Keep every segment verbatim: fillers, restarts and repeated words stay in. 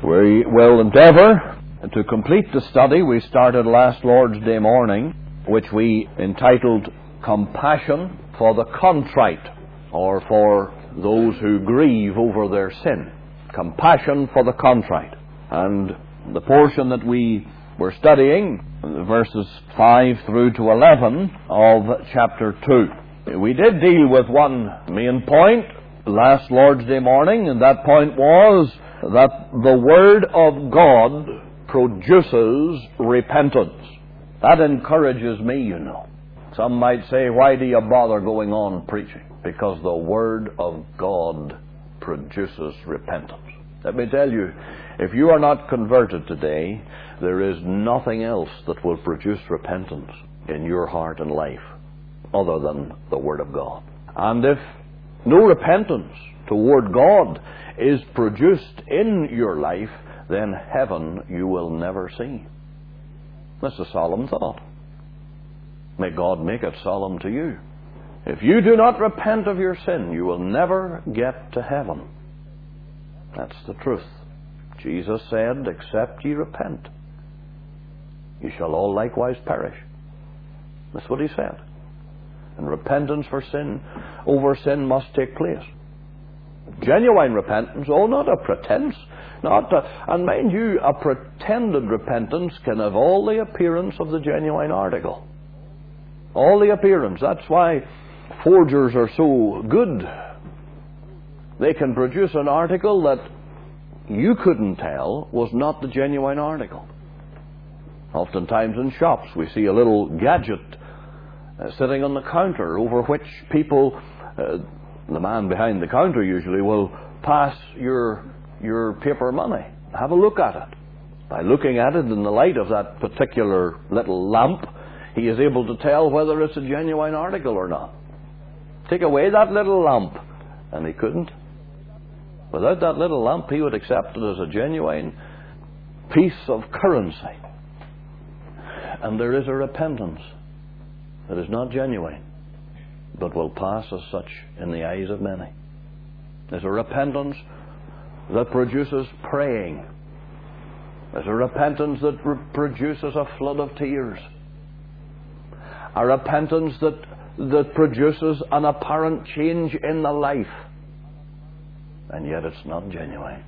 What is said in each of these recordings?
We will endeavour to complete the study we started last Lord's Day morning, which we entitled Compassion for the Contrite, or for those who grieve over their sin. Compassion for the Contrite. And the portion that we were studying, verses five through to eleven of chapter two. We did deal with one main point last Lord's Day morning, and that point was that the Word of God produces repentance. That encourages me, you know. Some might say, why do you bother going on preaching? Because the Word of God produces repentance. Let me tell you, if you are not converted today, there is nothing else that will produce repentance in your heart and life other than the Word of God. And if no repentance toward God is produced in your life, then heaven you will never see. That's a solemn thought. May God make it solemn to you. If you do not repent of your sin, you will never get to heaven. That's the truth. Jesus said, except ye repent, ye shall all likewise perish. That's what he said. And repentance for sin, over sin, must take place. Genuine repentance, oh, not a pretense. Not a, and mind you, a pretended repentance can have all the appearance of the genuine article. All the appearance. That's why forgers are so good. They can produce an article that you couldn't tell was not the genuine article. Oftentimes in shops we see a little gadget uh, sitting on the counter over which people, uh, the man behind the counter usually, will pass your your paper money. Have a look at it. By looking at it in the light of that particular little lamp, he is able to tell whether it's a genuine article or not. Take away that little lamp, and he couldn't. Without that little lamp, he would accept it as a genuine piece of currency. And there is a repentance that is not genuine, but will pass as such in the eyes of many. There's a repentance that produces praying. There's a repentance that re- produces a flood of tears. A repentance that, that produces an apparent change in the life. And yet it's not genuine.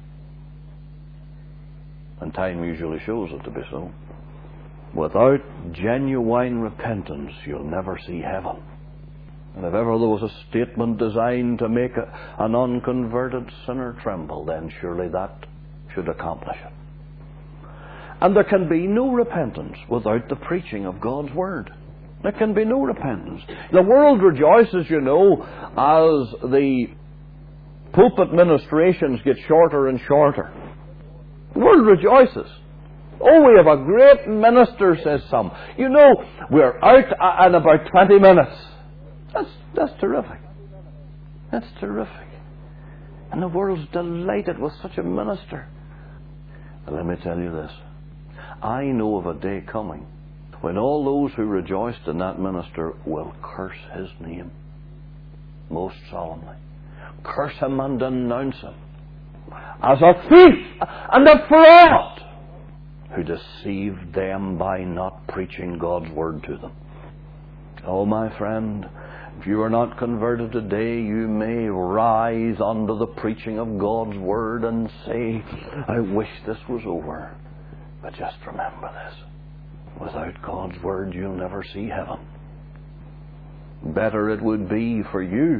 And time usually shows it to be so. Without genuine repentance, you'll never see heaven. And if ever there was a statement designed to make a, an unconverted sinner tremble, then surely that should accomplish it. And there can be no repentance without the preaching of God's Word. There can be no repentance. The world rejoices, you know, as the pulpit ministrations get shorter and shorter. The world rejoices. Oh, we have a great minister, says some. You know, we're out in about twenty minutes. That's, that's terrific. That's terrific. And the world's delighted with such a minister. But let me tell you this. I know of a day coming when all those who rejoiced in that minister will curse his name most solemnly. Curse him and denounce him as a thief and a fraud who deceived them by not preaching God's Word to them. Oh, my friend, if you are not converted today, you may rise under the preaching of God's Word and say, I wish this was over. But just remember this. Without God's Word, you'll never see heaven. Better it would be for you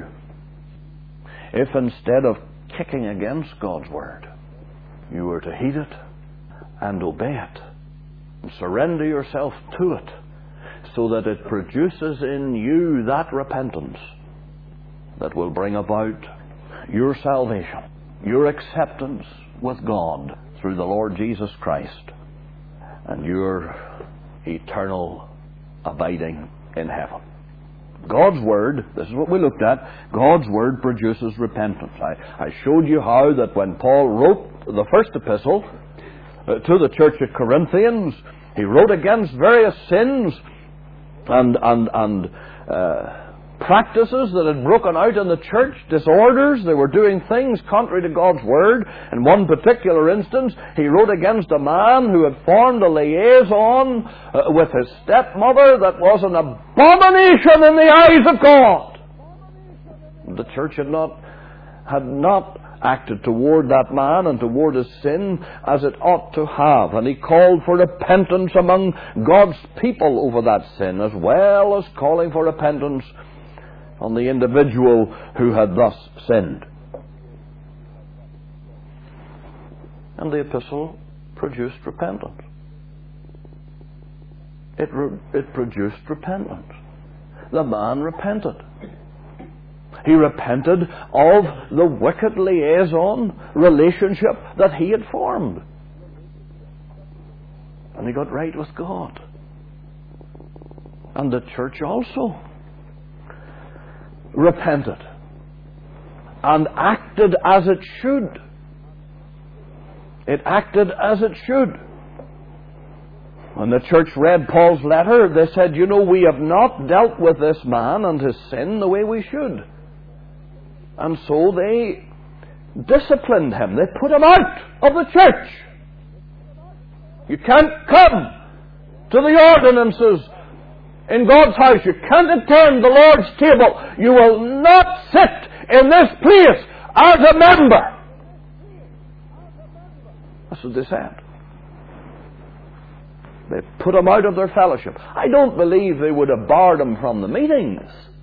if instead of kicking against God's Word, you were to heed it and obey it and surrender yourself to it, so that it produces in you that repentance that will bring about your salvation, your acceptance with God through the Lord Jesus Christ, and your eternal abiding in heaven. God's Word, this is what we looked at, God's Word produces repentance. I, I showed you how that when Paul wrote the first epistle uh, to the church at Corinthians, he wrote against various sins and, and, and uh, practices that had broken out in the church, disorders. They were doing things contrary to God's Word. In one particular instance, he wrote against a man who had formed a liaison uh, with his stepmother that was an abomination in the eyes of God. The church had not, had not acted toward that man and toward his sin as it ought to have. And he called for repentance among God's people over that sin, as well as calling for repentance on the individual who had thus sinned. And the epistle produced repentance. It, re- it produced repentance. The man repented. He repented of the wicked liaison relationship that he had formed. And he got right with God. And the church also repented and acted as it should. It acted as it should. When the church read Paul's letter, they said, you know, we have not dealt with this man and his sin the way we should. And so they disciplined him. They put him out of the church. You can't come to the ordinances in God's house. You can't attend the Lord's table. You will not sit in this place as a member. That's what they said. They put him out of their fellowship. I don't believe they would have barred him from the meetings.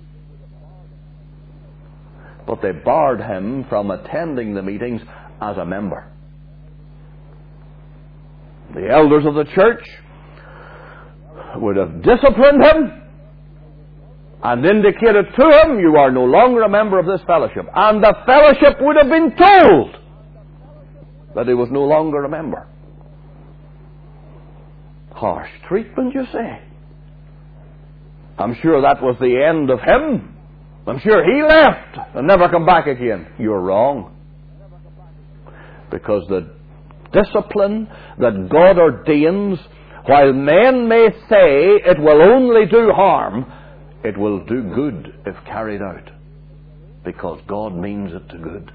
But they barred him from attending the meetings as a member. The elders of the church would have disciplined him and indicated to him, you are no longer a member of this fellowship. And the fellowship would have been told that he was no longer a member. Harsh treatment, you say. I'm sure that was the end of him. I'm sure he left and never come back again. You're wrong. Because the discipline that God ordains, while men may say it will only do harm, it will do good if carried out. Because God means it to good.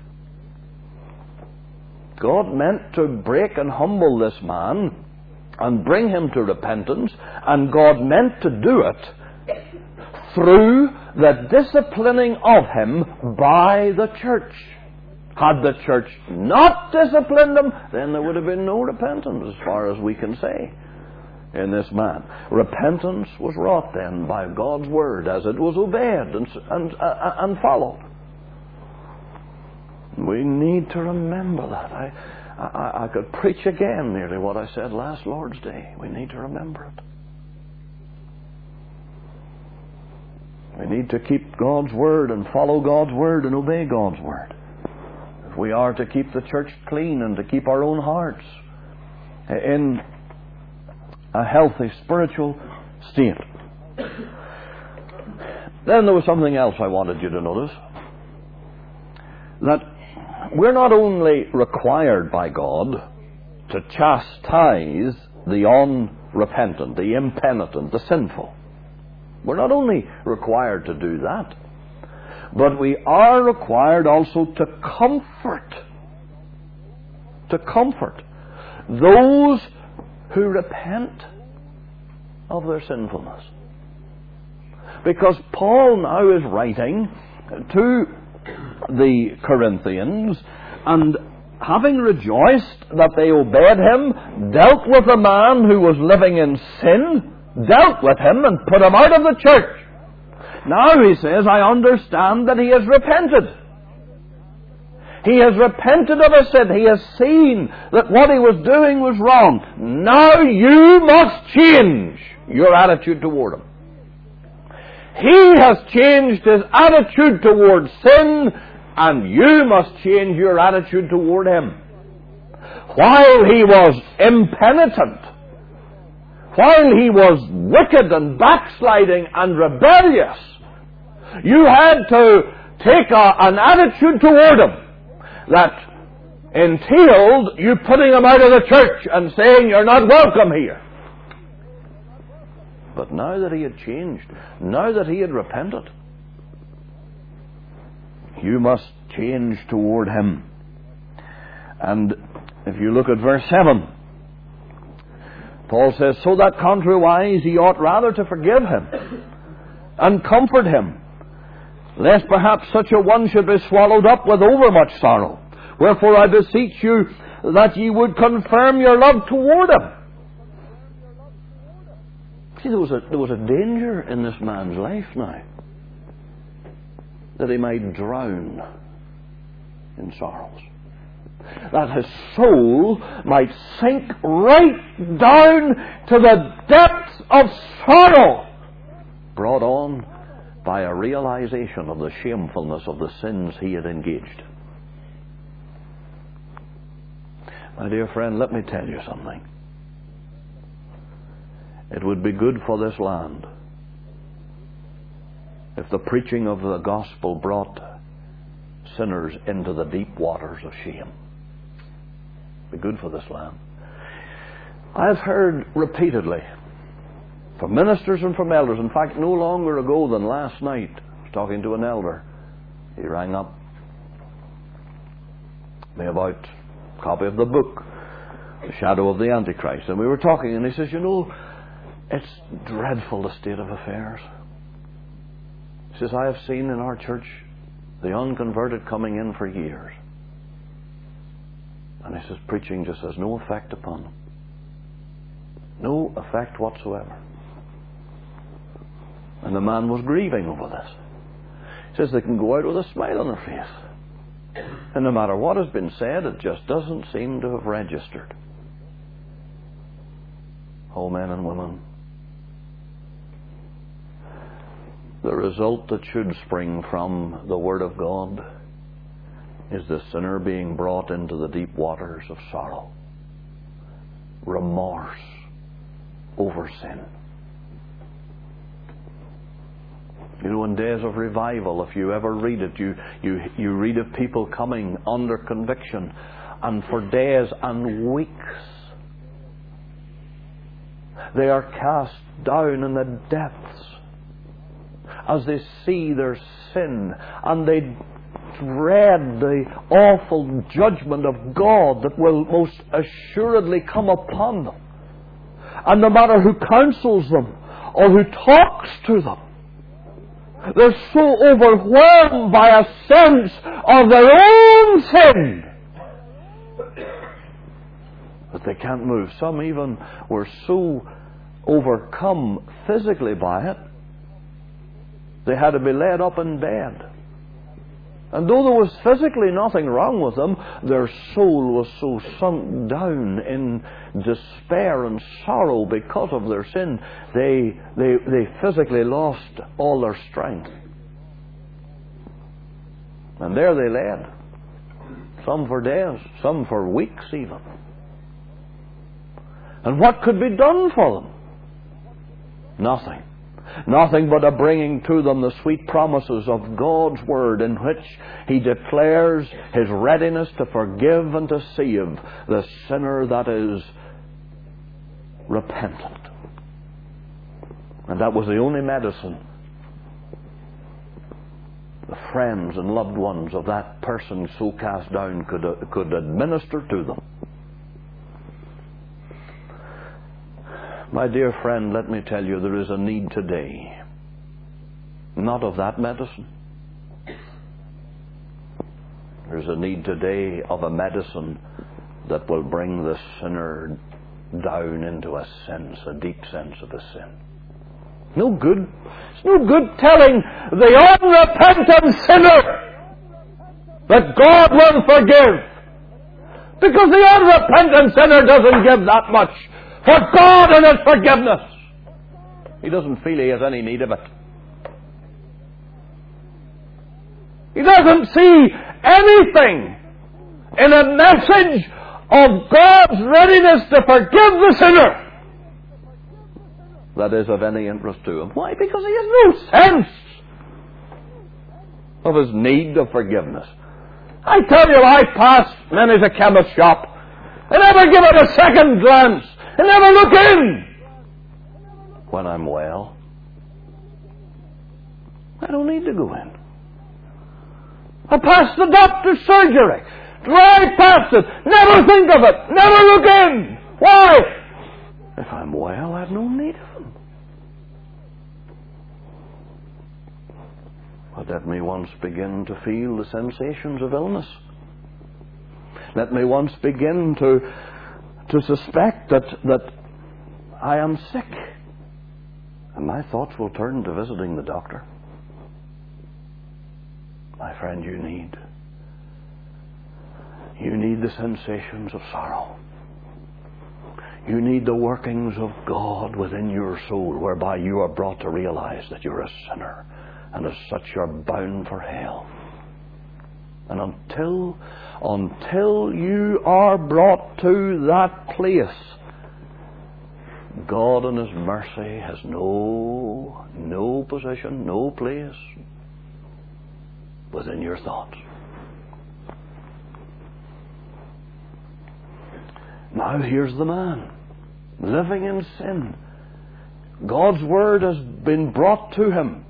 God meant to break and humble this man and bring him to repentance, and God meant to do it through the disciplining of him by the church. Had the church not disciplined him, then there would have been no repentance, as far as we can say, in this man. Repentance was wrought then by God's word as it was obeyed and, and, uh, and followed. We need to remember that. I, I, I could preach again nearly what I said last Lord's Day. We need to remember it. We need to keep God's word and follow God's word and obey God's word. If we are to keep the church clean and to keep our own hearts in a healthy spiritual state. Then there was something else I wanted you to notice. That we're not only required by God to chastise the unrepentant, the impenitent, the sinful. We're not only required to do that, but we are required also to comfort, to comfort those who repent of their sinfulness. Because Paul now is writing to the Corinthians, and having rejoiced that they obeyed him, dealt with a man who was living in sin, dealt with him and put him out of the church. Now he says, I understand that he has repented. He has repented of his sin. He has seen that what he was doing was wrong. Now you must change your attitude toward him. He has changed his attitude toward sin, and you must change your attitude toward him. While he was impenitent, while he was wicked and backsliding and rebellious, you had to take a, an attitude toward him that entailed you putting him out of the church and saying, you're not welcome here. But now that he had changed, now that he had repented, You must change toward Him. And if you look at verse seven, Paul says, so that contrariwise ye ought rather to forgive him and comfort him, lest perhaps such a one should be swallowed up with overmuch sorrow. Wherefore I beseech you that ye would confirm your love toward him. See, there was a, there was a danger in this man's life now, that he might drown in sorrows, that his soul might sink right down to the depths of sorrow, brought on by a realization of the shamefulness of the sins he had engaged. My dear friend, let me tell you something. It would be good for this land if the preaching of the gospel brought sinners into the deep waters of shame. Be good for this land. I've heard repeatedly from ministers and from elders, in fact no longer ago than last night, I was talking to an elder. He rang up me about a copy of the book, The Shadow of the Antichrist, and we were talking, and he says, you know, it's dreadful, the state of affairs. He says, I have seen in our church the unconverted coming in for years. And he says, preaching just has no effect upon them. No effect whatsoever. And the man was grieving over this. He says they can go out with a smile on their face. And no matter what has been said, it just doesn't seem to have registered. Oh, men and women, the result that should spring from the Word of God is the sinner being brought into the deep waters of sorrow, remorse over sin. You know, in days of revival, if you ever read it, you, you, you read of people coming under conviction, and for days and weeks they are cast down in the depths as they see their sin, and they dread the awful judgment of God that will most assuredly come upon them. And no matter who counsels them or who talks to them, they're so overwhelmed by a sense of their own sin that they can't move. Some even were so overcome physically by it, they had to be laid up in bed. And though there was physically nothing wrong with them, their soul was so sunk down in despair and sorrow because of their sin, they, they, they physically lost all their strength. And there they lay, some for days, some for weeks even. And what could be done for them? Nothing. Nothing but a bringing to them the sweet promises of God's Word, in which He declares His readiness to forgive and to save the sinner that is repentant. And that was the only medicine the friends and loved ones of that person so cast down could, uh, could administer to them. My dear friend, let me tell you, there is a need today, not of that medicine. There's a need today of a medicine that will bring the sinner down into a sense, a deep sense of his sin. No good. It's no good telling the unrepentant sinner that God will forgive, because the unrepentant sinner doesn't give that much for God and His forgiveness. He doesn't feel he has any need of it. He doesn't see anything in a message of God's readiness to forgive the sinner that is of any interest to him. Why? Because he has no sense of his need of forgiveness. I tell you, I pass many's a chemist shop and never give it a second glance and never look in when I'm well. I don't need to go in. I pass the doctor's surgery. Drive past it. Never think of it. Never look in. Why? If I'm well, I've no need of him. But let me once begin to feel the sensations of illness. Let me once begin to to suspect that that I am sick. And my thoughts will turn to visiting the doctor. My friend, you need you need the sensations of sorrow. You need the workings of God within your soul, whereby you are brought to realize that you're a sinner, and as such you're bound for hell. And until until you are brought to that place, God in His mercy has no no position, no place within your thoughts. Now here's the man, living in sin. God's word has been brought to him.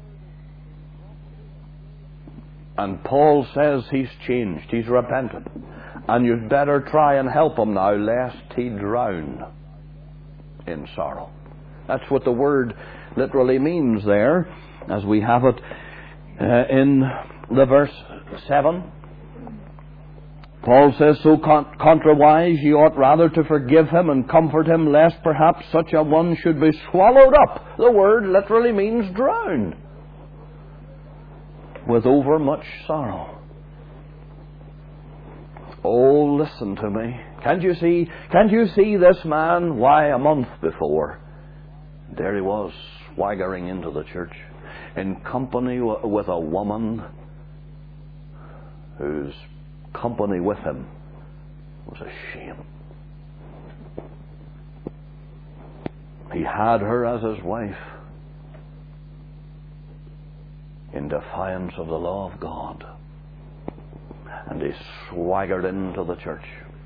And Paul says he's changed, he's repented. And you'd better try and help him now, lest he drown in sorrow. That's what the word literally means there, as we have it uh, in the verse seven. Paul says, so con- contrawise ye ought rather to forgive him and comfort him, lest perhaps such a one should be swallowed up. The word literally means drown, with overmuch sorrow. Oh, listen to me. Can't you see, can't you see this man? Why, a month before, there he was, swaggering into the church, in company w- with a woman whose company with him was a shame. He had her as his wife in defiance of the law of God. And he swaggered into the church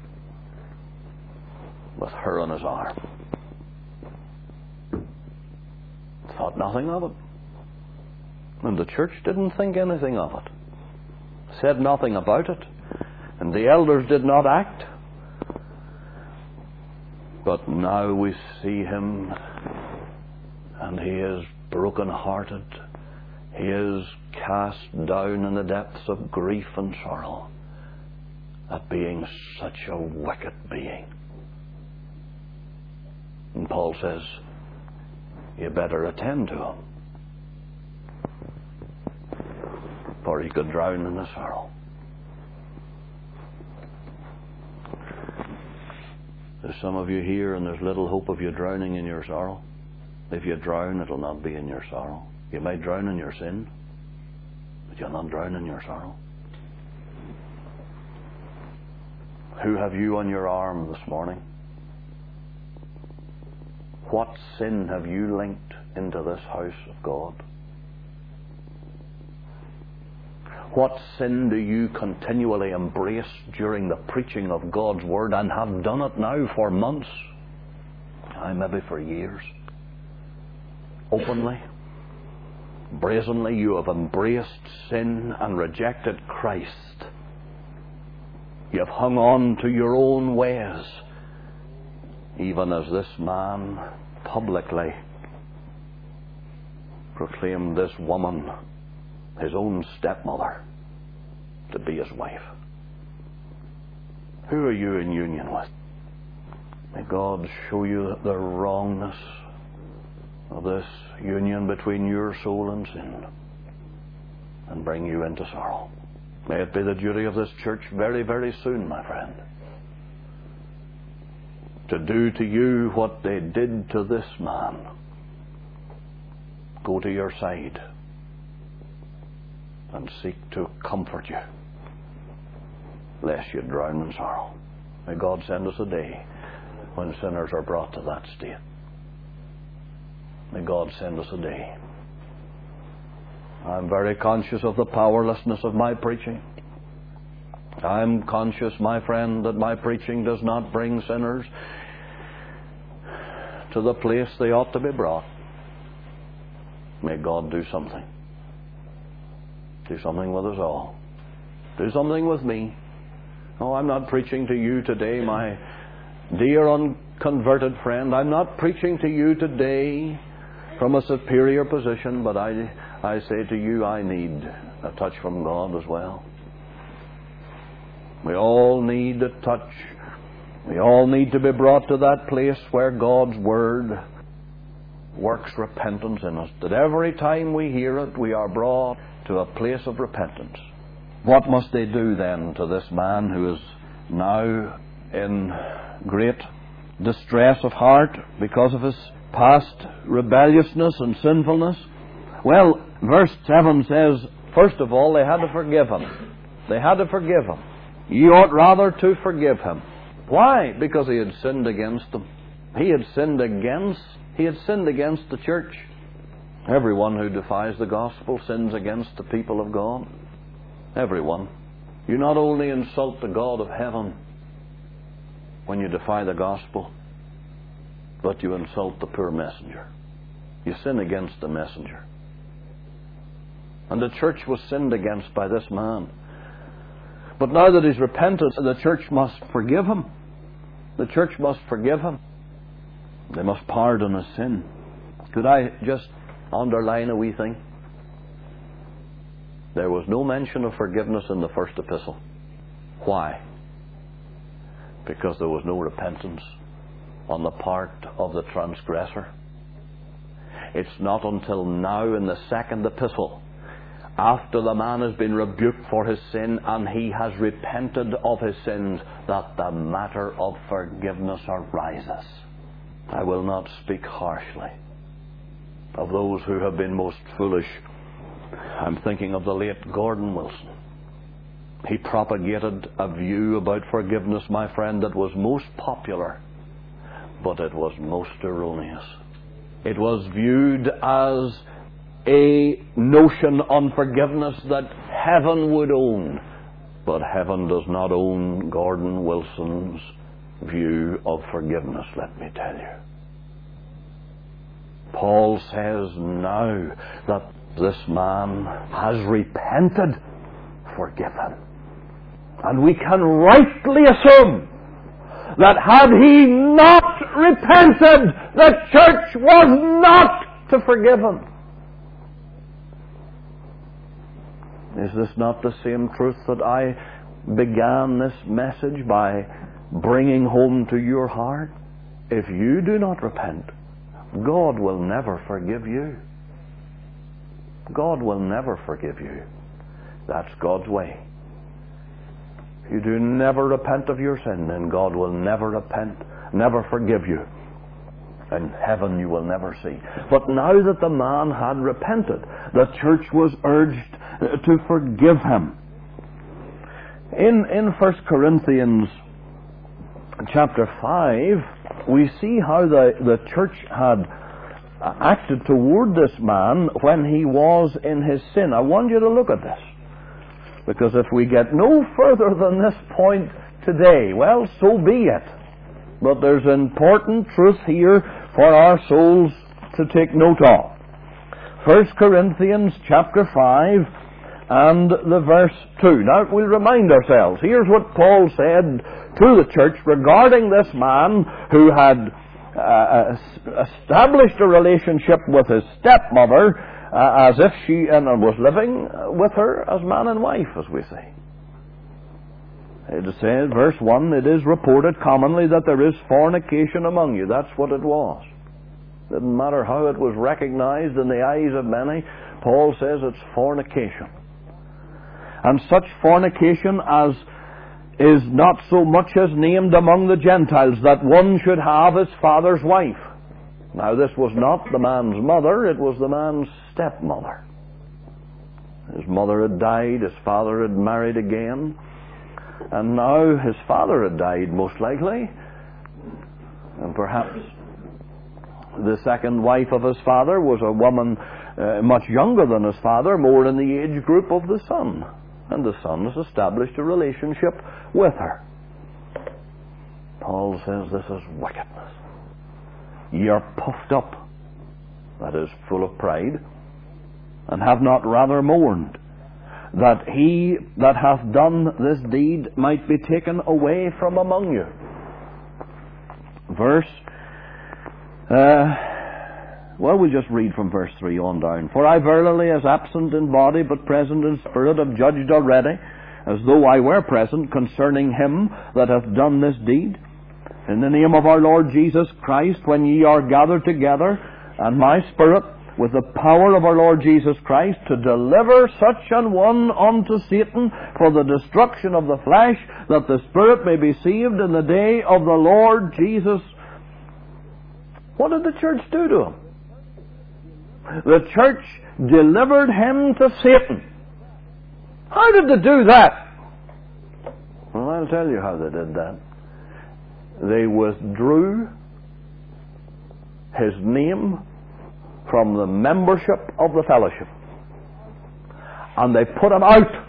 with her on his arm. Thought nothing of it. And the church didn't think anything of it. Said nothing about it. And the elders did not act. But now we see him, and he is broken-hearted. He is cast down in the depths of grief and sorrow at being such a wicked being. And Paul says, you better attend to him, for he could drown in the sorrow. There's some of you here, and there's little hope of you drowning in your sorrow. If you drown, it'll not be in your sorrow. You might drown in your sin, but you'll not drown in your sorrow. Who have you on your arm this morning? What sin have you linked into this house of God? What sin do you continually embrace during the preaching of God's Word, and have done it now for months, aye, maybe for years? Openly, brazenly, you have embraced sin and rejected Christ. You have hung on to your own ways, even as this man publicly proclaimed this woman, his own stepmother, to be his wife. Who are you in union with? May God show you the wrongness of this union between your soul and sin, and bring you into sorrow. May it be the duty of this church very, very soon, my friend, to do to you what they did to this man. Go to your side and seek to comfort you, lest you drown in sorrow. May God send us a day when sinners are brought to that state. May God send us a day. I'm very conscious of the powerlessness of my preaching. I'm conscious, my friend, that my preaching does not bring sinners to the place they ought to be brought. May God do something. Do something with us all. Do something with me. Oh, I'm not preaching to you today, my dear unconverted friend. I'm not preaching to you today from a superior position, but I, I say to you, I need a touch from God as well. We all need a touch. We all need to be brought to that place where God's Word works repentance in us. That every time we hear it, we are brought to a place of repentance. What must they do then to this man who is now in great distress of heart because of his past rebelliousness and sinfulness? Well, verse seven says, first of all, they had to forgive him. They had to forgive him. Ye ought rather to forgive him. Why? Because he had sinned against them. He had sinned against, he had sinned against the church. Everyone who defies the gospel sins against the people of God. Everyone. You not only insult the God of heaven when you defy the gospel, but you insult the poor messenger. You sin against the messenger. And the church was sinned against by this man. But now that he's repented, the church must forgive him. The church must forgive him. They must pardon his sin. Could I just underline a wee thing? There was no mention of forgiveness in the first epistle. Why? Because there was no repentance on the part of the transgressor. It's not until now in the second epistle, after the man has been rebuked for his sin and he has repented of his sins, that the matter of forgiveness arises. I will not speak harshly of those who have been most foolish. I'm thinking of the late Gordon Wilson. He propagated a view about forgiveness, my friend, that was most popular, but it was most erroneous. It was viewed as a notion on forgiveness that heaven would own. But heaven does not own Gordon Wilson's view of forgiveness, let me tell you. Paul says now that this man has repented, forgive him. And we can rightly assume that had he not repented, the church was not to forgive him. Is this not the same truth that I began this message by bringing home to your heart? If you do not repent, God will never forgive you. God will never forgive you. That's God's way. If you do never repent of your sin, then God will never repent, never forgive you. And heaven you will never see. But now that the man had repented, the church was urged to forgive him. In, in First Corinthians chapter five, we see how the, the church had acted toward this man when he was in his sin. I want you to look at this, because if we get no further than this point today, well, so be it. But there's important truth here for our souls to take note of. First Corinthians chapter five and the verse two. Now we'll remind ourselves. Here's what Paul said to the church regarding this man who had uh, established a relationship with his stepmother uh, as if she and was living with her as man and wife, as we say. It says, verse one, it is reported commonly that there is fornication among you. That's what it was. Didn't matter how it was recognized in the eyes of many. Paul says it's fornication. And such fornication as is not so much as named among the Gentiles, that one should have his father's wife. Now this was not the man's mother, it was the man's stepmother. His mother had died, his father had married again, and now his father had died, most likely, and perhaps the second wife of his father was a woman uh, much younger than his father, more in the age group of the son. And the son has established a relationship with her. Paul says this is wickedness. Ye are puffed up, that is, full of pride, and have not rather mourned, that he that hath done this deed might be taken away from among you. Verse, uh, well, we'll just read from verse three on down. For I verily, as absent in body, but present in spirit, have judged already, as though I were present, concerning him that hath done this deed. In the name of our Lord Jesus Christ, when ye are gathered together, and my spirit, with the power of our Lord Jesus Christ, to deliver such an one unto Satan for the destruction of the flesh, that the spirit may be saved in the day of the Lord Jesus. What did the church do to him? The church delivered him to Satan. How did they do that? Well, I'll tell you how they did that. They withdrew his name from the membership of the fellowship, and they put him out,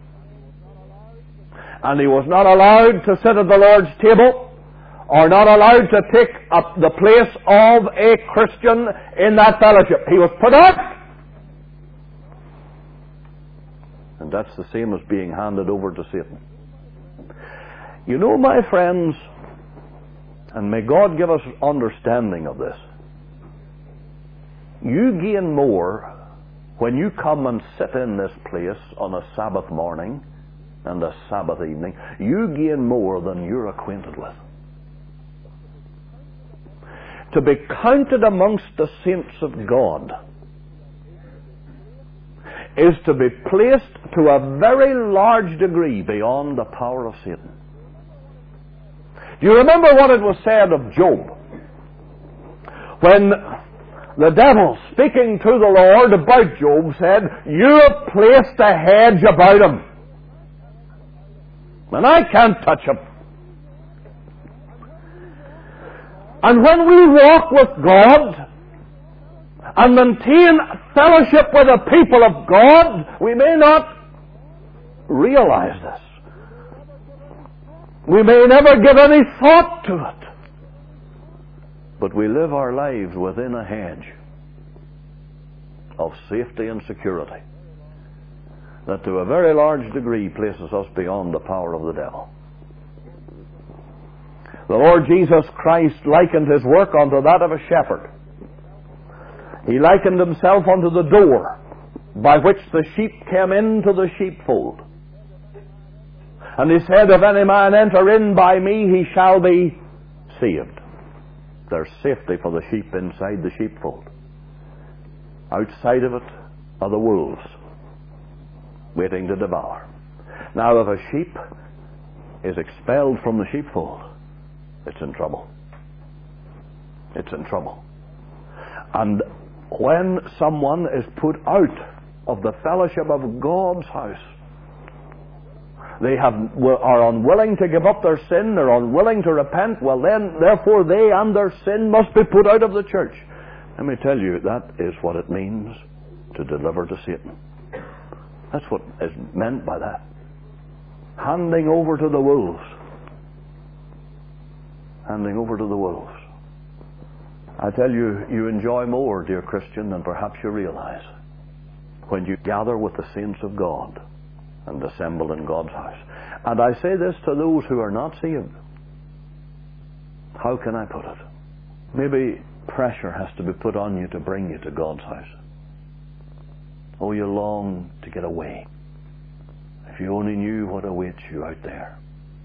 and he was not allowed to sit at the Lord's table, or not allowed to take up the place of a Christian in that fellowship. He was put out, and that's the same as being handed over to Satan. You know, my friends, and may God give us understanding of this, you gain more when you come and sit in this place on a Sabbath morning and a Sabbath evening. You gain more than you're acquainted with. To be counted amongst the saints of God is to be placed to a very large degree beyond the power of Satan. Do you remember what it was said of Job? When the devil, speaking to the Lord about Job, said, "You have placed a hedge about him, and I can't touch him." And when we walk with God and maintain fellowship with the people of God, we may not realize this. We may never give any thought to it. But we live our lives within a hedge of safety and security that to a very large degree places us beyond the power of the devil. The Lord Jesus Christ likened his work unto that of a shepherd. He likened himself unto the door by which the sheep came into the sheepfold. And he said, "If any man enter in by me, he shall be saved." There's safety for the sheep inside the sheepfold. Outside of it are the wolves waiting to devour. Now, if a sheep is expelled from the sheepfold, it's in trouble. It's in trouble. And when someone is put out of the fellowship of God's house, they have, are unwilling to give up their sin, they're unwilling to repent, well then, therefore they and their sin must be put out of the church. Let me tell you, that is what it means to deliver to Satan. That's what is meant by that. Handing over to the wolves. Handing over to the wolves. I tell you, you enjoy more, dear Christian, than perhaps you realize when you gather with the saints of God and assemble in God's house. And I say this to those who are not saved. How can I put it? Maybe pressure has to be put on you to bring you to God's house. Oh, you long to get away. If you only knew what awaits you out there,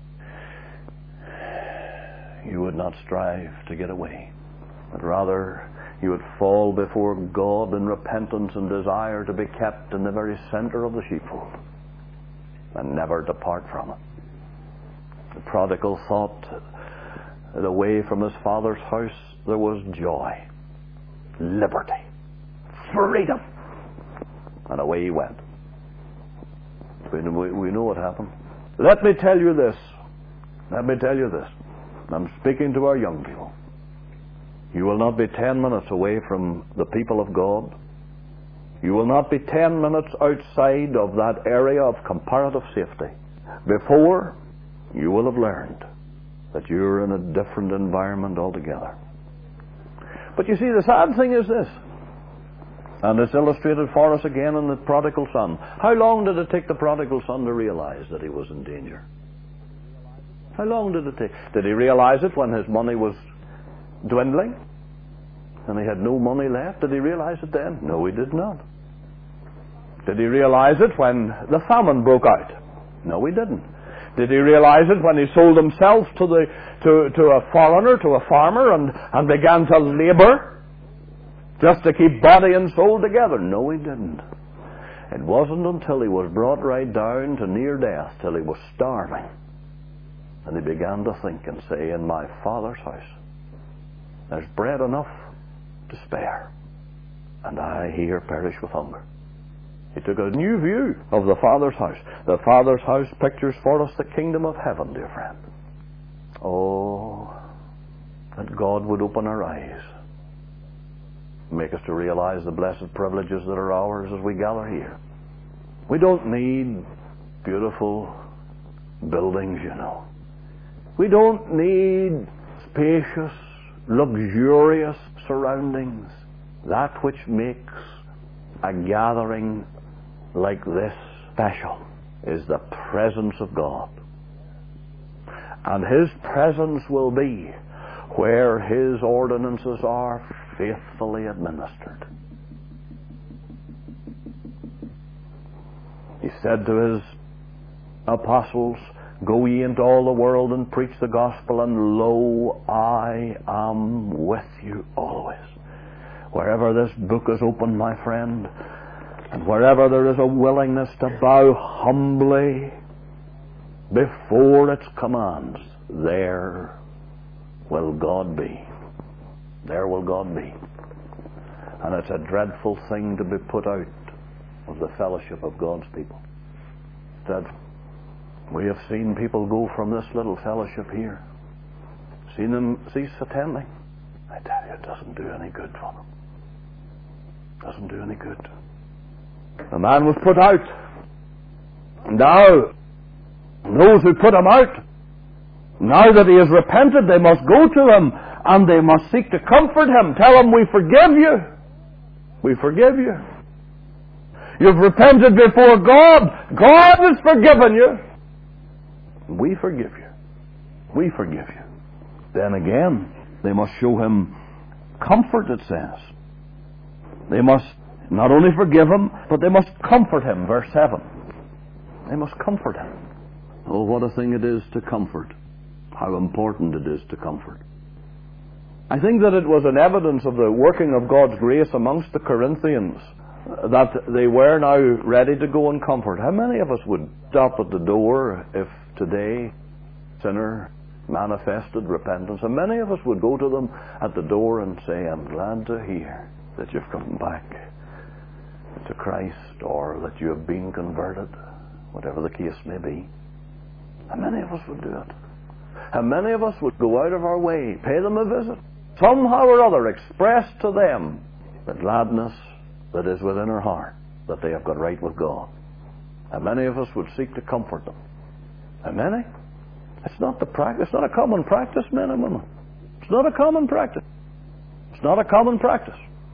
you would not strive to get away, but rather you would fall before God in repentance and desire to be kept in the very center of the sheepfold and never depart from it. The prodigal thought that away from his father's house there was joy, liberty, freedom, and away he went. We, we know what happened. Let me tell you this. Let me tell you this. I'm speaking to our young people. You will not be ten minutes away from the people of God. You will not be ten minutes outside of that area of comparative safety before you will have learned that you're in a different environment altogether. But you see, the sad thing is this. And it's illustrated for us again in the prodigal son. How long did it take the prodigal son to realize that he was in danger? How long did it take? Did he realize it when his money was dwindling and he had no money left? Did he realize it then? No, he did not. Did he realize it when the famine broke out? No, he didn't. Did he realize it when he sold himself to the to, to a foreigner, to a farmer, and, and began to labor just to keep body and soul together? No, he didn't. It wasn't until he was brought right down to near death, till he was starving, and he began to think and say, in my Father's house there's bread enough to spare, and I here perish with hunger. He took a new view of the Father's house. The Father's house pictures for us the kingdom of heaven, dear friend. Oh, that God would open our eyes, make us to realize the blessed privileges that are ours as we gather here. We don't need beautiful buildings, you know. We don't need spacious, luxurious surroundings. That which makes a gathering like this special is the presence of God. And His presence will be where His ordinances are faithfully administered. He said to His apostles, go ye into all the world and preach the gospel, and lo, I am with you always. Wherever this book is open, my friend, and wherever there is a willingness to bow humbly before its commands, there will God be. There will God be. And it's a dreadful thing to be put out of the fellowship of God's people. That we have seen people go from this little fellowship here, seen them cease attending. I tell you, it doesn't do any good for them. Doesn't do any good. The man was put out. Now, those who put him out, now that he has repented, they must go to him and they must seek to comfort him. Tell him, we forgive you. We forgive you. You've repented before God. God has forgiven you. We forgive you. We forgive you. Then again, they must show him comfort, it says. They must not only forgive him, but they must comfort him. Verse seven. They must comfort him. Oh, what a thing it is to comfort. How important it is to comfort. I think that it was an evidence of the working of God's grace amongst the Corinthians that they were now ready to go and comfort. How many of us would stop at the door if today a sinner manifested repentance? And many of us would go to them at the door and say, I'm glad to hear that you've come back to Christ, or that you have been converted, whatever the case may be. How many of us would do it? How many of us would go out of our way, pay them a visit, somehow or other express to them the gladness that is within our heart, that they have got right with God? How many of us would seek to comfort them? How many? It's not the practice. It's not a common practice, men and women. It's not a common practice. It's not a common practice.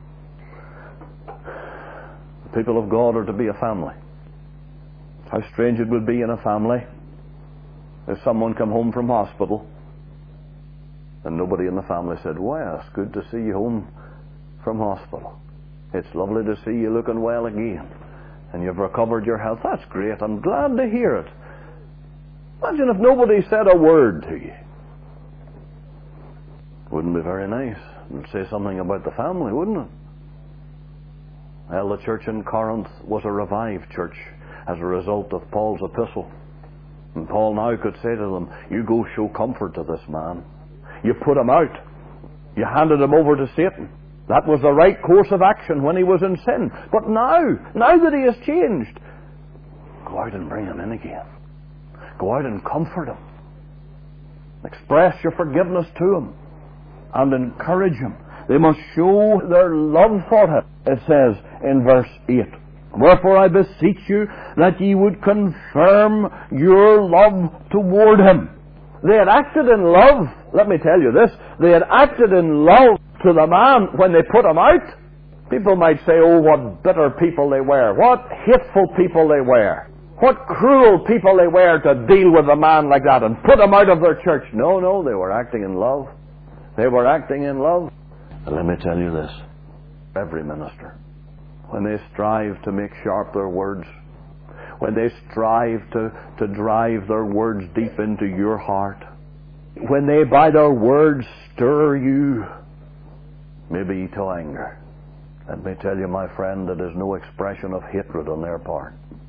The people of God are to be a family. How strange it would be in a family if someone come home from hospital and nobody in the family said, well, it's good to see you home from hospital. It's lovely to see you looking well again, and you've recovered your health. That's great. I'm glad to hear it. Imagine if nobody said a word to you. Wouldn't be very nice. It'd say something about the family, wouldn't it? Well, the church in Corinth was a revived church as a result of Paul's epistle. And Paul now could say to them, you go show comfort to this man. You put him out. You handed him over to Satan. That was the right course of action when he was in sin. But now, now that he has changed, go out and bring him in again. Go out and comfort him. Express your forgiveness to him and encourage him. They must show their love for him. It says in verse eight, wherefore I beseech you that ye would confirm your love toward him. They had acted in love. Let me tell you this. They had acted in love to the man when they put him out. People might say, oh, what bitter people they were. What hateful people they were. What cruel people they were to deal with a man like that and put him out of their church. No, no, they were acting in love. They were acting in love. And let me tell you this. Every minister, when they strive to make sharp their words, when they strive to, to drive their words deep into your heart, when they by their words stir you, maybe to anger, let me tell you, my friend, that there's no expression of hatred on their part.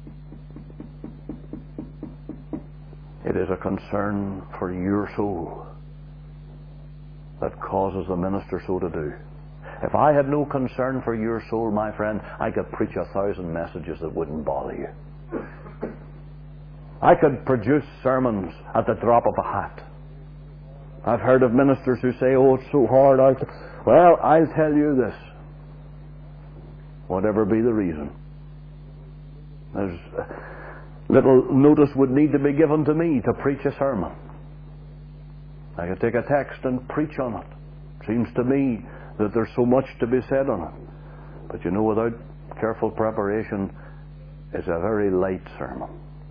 It is a concern for your soul that causes the minister so to do. If I had no concern for your soul, my friend, I could preach a thousand messages that wouldn't bother you. I could produce sermons at the drop of a hat. I've heard of ministers who say, oh, it's so hard. I'll well, I'll tell you this. Whatever be the reason, there's little notice would need to be given to me to preach a sermon. I could take a text and preach on it. Seems to me that there's so much to be said on it. But you know, without careful preparation, it's a very light sermon.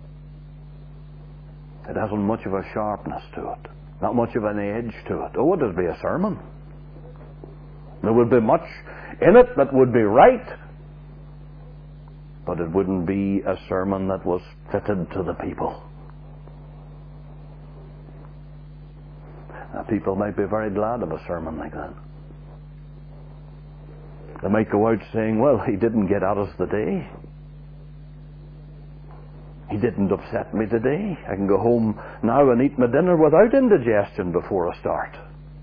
It hasn't much of a sharpness to it, not much of an edge to it. Oh, it would be a sermon. There would be much in it that would be right, but it wouldn't be a sermon that was fitted to the people. Now, people might be very glad of a sermon like that. They might go out saying, well, he didn't get at us today. He didn't upset me today. I can go home now and eat my dinner without indigestion before I start.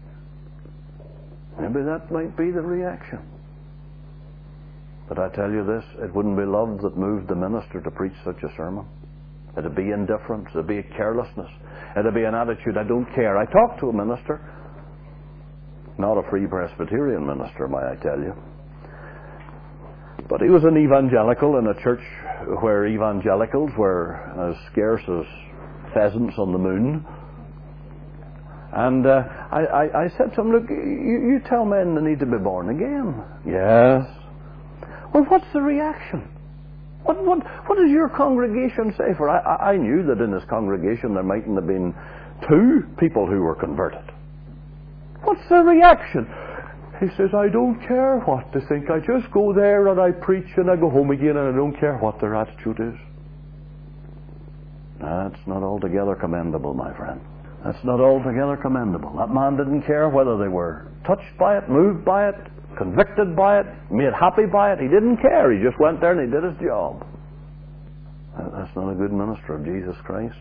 Maybe that might be the reaction. But I tell you this, it wouldn't be love that moved the minister to preach such a sermon. It'd be indifference, it'd be carelessness, it'd be an attitude, I don't care. I talked to a minister, not a Free Presbyterian minister, may I tell you, but he was an evangelical in a church where evangelicals were as scarce as pheasants on the moon. And uh, I, I, I said to him, look, you, you tell men they need to be born again. Yes. Well, what's the reaction? What, what, what does your congregation say? For I, I knew that in his congregation there mightn't have been two people who were converted. What's the reaction? He says, I don't care what they think. I just go there and I preach and I go home again and I don't care what their attitude is. That's not altogether commendable, my friend. That's not altogether commendable. That man didn't care whether they were touched by it, moved by it, convicted by it, made happy by it. He didn't care. He just went there and he did his job. That's not a good minister of Jesus Christ.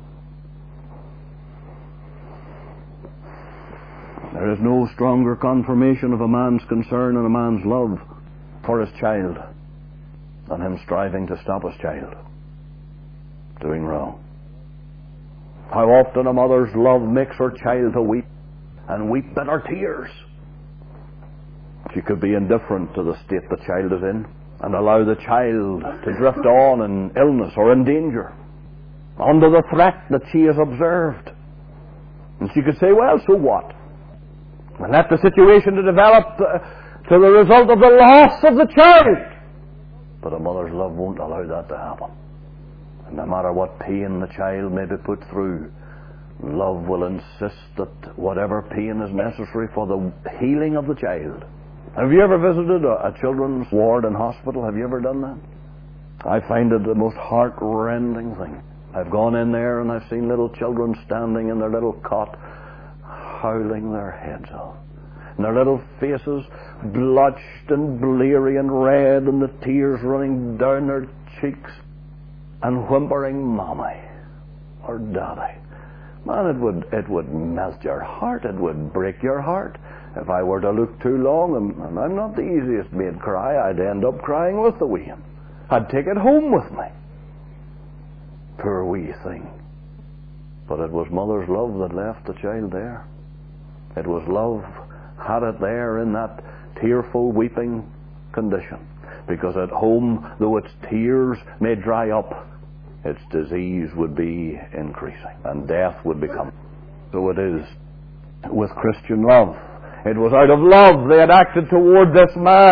There is no stronger confirmation of a man's concern and a man's love for his child than him striving to stop his child doing wrong. How often a mother's love makes her child to weep, and weep bitter tears. She could be indifferent to the state the child is in and allow the child to drift on in illness or in danger under the threat that she has observed. And she could say, well, so what? And let the situation to develop uh, to the result of the loss of the child. But a mother's love won't allow that to happen. And no matter what pain the child may be put through, love will insist that whatever pain is necessary for the healing of the child. Have you ever visited a, a children's ward in hospital? Have you ever done that? I find it the most heart-rending thing. I've gone in there and I've seen little children standing in their little cot, howling their heads off. And their little faces blotched and bleary and red, and the tears running down their cheeks, and whimpering mommy or daddy. Man, it would it would melt your heart. It would break your heart. If I were to look too long, and, and I'm not the easiest made cry, I'd end up crying with the wee one. I'd take it home with me. Poor wee thing. But it was mother's love that left the child there. It was love had it there in that tearful, weeping condition. Because at home, though its tears may dry up, its disease would be increasing, and death would become. So it is with Christian love. It was out of love they had acted toward this man.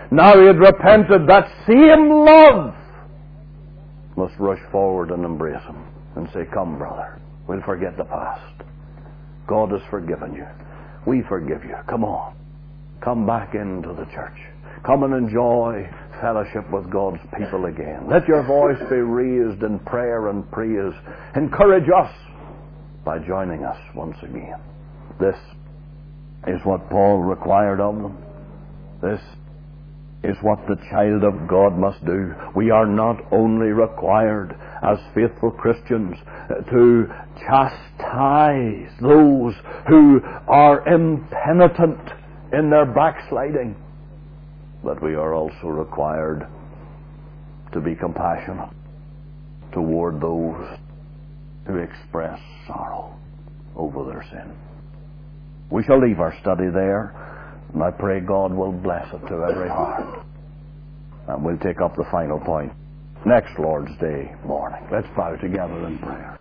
now he had repented, that same love must rush forward and embrace him and say, come, brother, we'll forget the past. God has forgiven you. We forgive you. Come on. Come back into the church. Come and enjoy fellowship with God's people again. Let your voice be raised in prayer and praise. Encourage us by joining us once again. This is what Paul required of them. This is what the child of God must do. We are not only required as faithful Christians to chastise those who are impenitent in their backsliding, but we are also required to be compassionate toward those who express sorrow over their sin. We shall leave our study there, and I pray God will bless it to every heart. And we'll take up the final point next Lord's Day morning. Let's bow together in prayer.